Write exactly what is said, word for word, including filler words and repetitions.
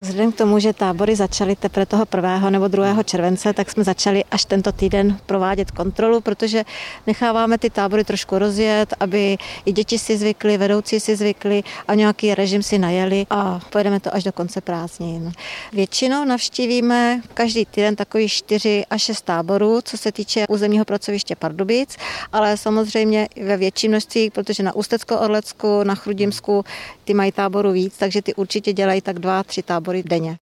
Vzhledem k tomu, že tábory začaly teprve toho prvního nebo druhého července, tak jsme začali až tento týden provádět kontrolu, protože necháváme ty tábory trošku rozjet, aby i děti si zvykly, vedoucí si zvykli a nějaký režim si najeli a pojedeme to až do konce prázdnin. Většinou navštívíme každý týden takový čtyři až šest táborů, co se týče územního pracoviště Pardubic, ale samozřejmě ve větší množství, protože na Ústecko-Orlecku, na Chrudimsku ty mají táboru víc, takže ty určitě dělají tak dva, tři tábory denně.